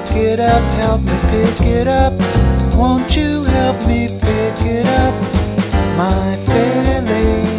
pick it up, help me pick it up. Won't you help me pick it up, my fair lady?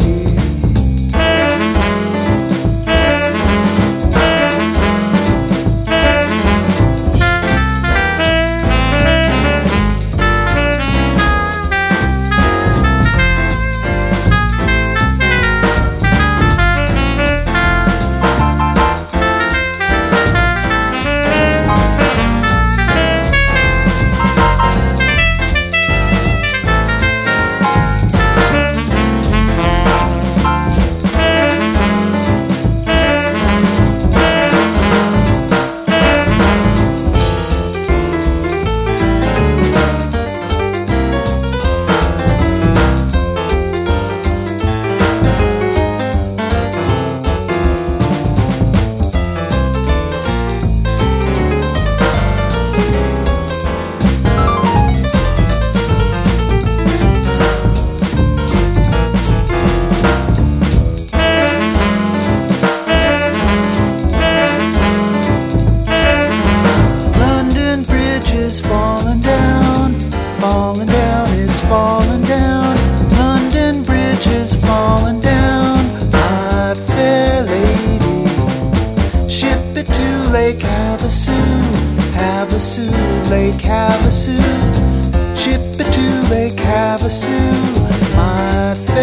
Falling down, falling down, it's falling down. London Bridge is falling down, my fair lady. Ship it to Lake Havasu, Havasu, Lake Havasu. Ship it to Lake Havasu, my fair lady.